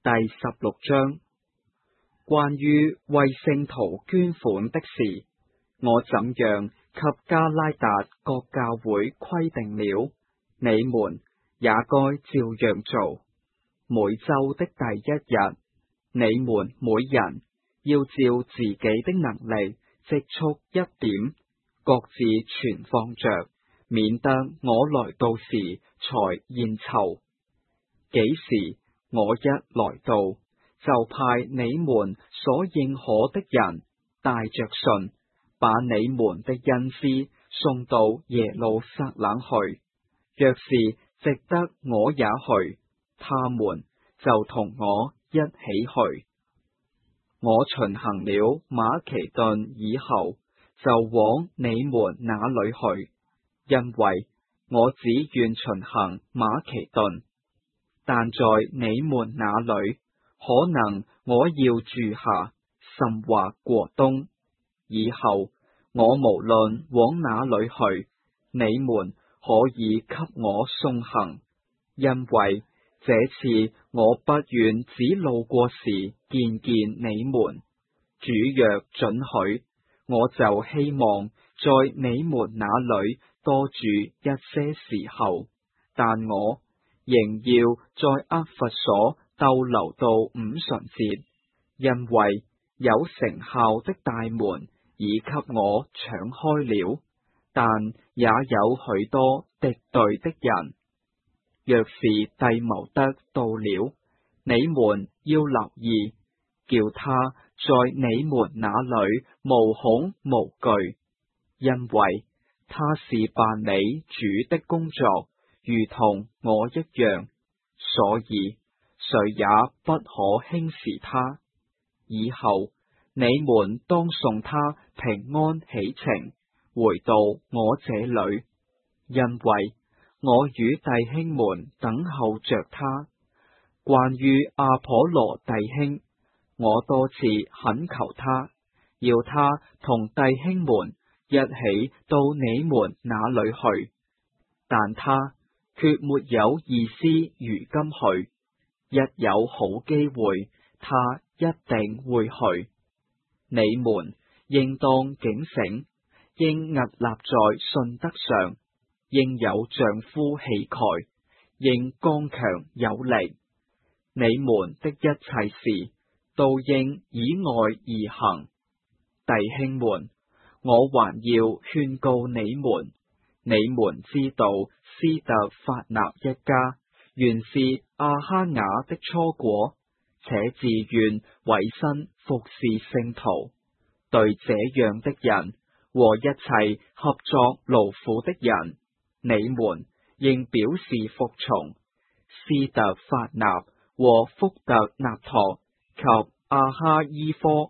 第16章，關於為聖徒捐款的事，我怎樣給加拉達各教會規定了，你們也該照樣做。每周的第一日，你們每人要照自己的能力積蓄一點，各自存放着，免得我來到時才現籌。幾時我一來到，就派你們所認可的人帶着信，把你們的恩師送到耶路撒冷去。若是值得我也去，他們就同我一起去。我巡行了馬其頓以後，就往你們那裏去，因為我只願巡行馬其頓。但在你們那裏，可能我要住下，甚或過冬。以後我無論往哪裏去，你們可以給我送行，因為這次我不願只路過時見見你們。主若准許，我就希望在你們那裏多住一些時候，但我仍要在厄弗所逗留到五旬節，因為有成效的大門已給我敞開了，但也有許多敵對的人。若是弟謀德到了，你們要留意，叫他在你們那裏無恐無懼，因為他是辦理主的工作，如同我一樣，所以誰也不可輕視他。以後你們當送他平安起程，回到我這裏，因為我與弟兄們等候着他。關於阿頗羅弟兄，我多次懇求他，要他同弟兄們一起到你們那裏去，但他決沒有意思如今去。一有好機會，他一定會去。你們應當警醒，應屹立在信德上，應有丈夫氣概，應剛強有力。你們的一切事都應以愛而行。弟兄們，我還要勸告你們，你們知道斯特法納一家原是阿哈雅的初果，且自願委身服侍聖徒。對這樣的人和一切合作勞苦的人，你們應表示服從。斯特法納和福特納托及阿哈伊科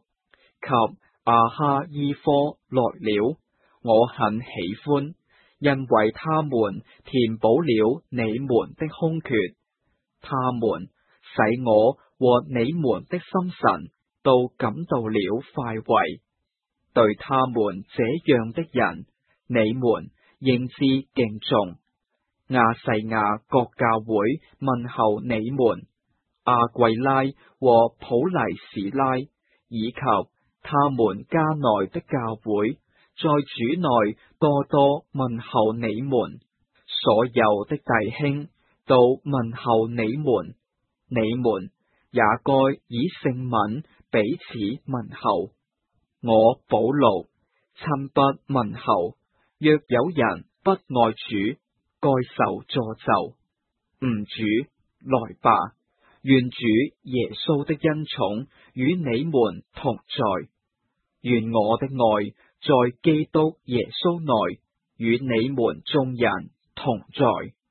來了，我很喜歡，因為他們填補了你們的空缺，他們使我和你們的心神都感到了快慰。對他們這樣的人，你們應知敬重。亞細亞各教會問候你們。阿桂拉和普黎史拉，以及他們家內的教會，在主內多多問候你們。所有的弟兄都問候你們，你們也該以聖吻彼此問候。我保祿親筆問候，若有人不愛主，該受詛咒。主，來吧，願主耶穌的恩寵與你們同在。願我的愛在基督耶穌內與你們眾人同在。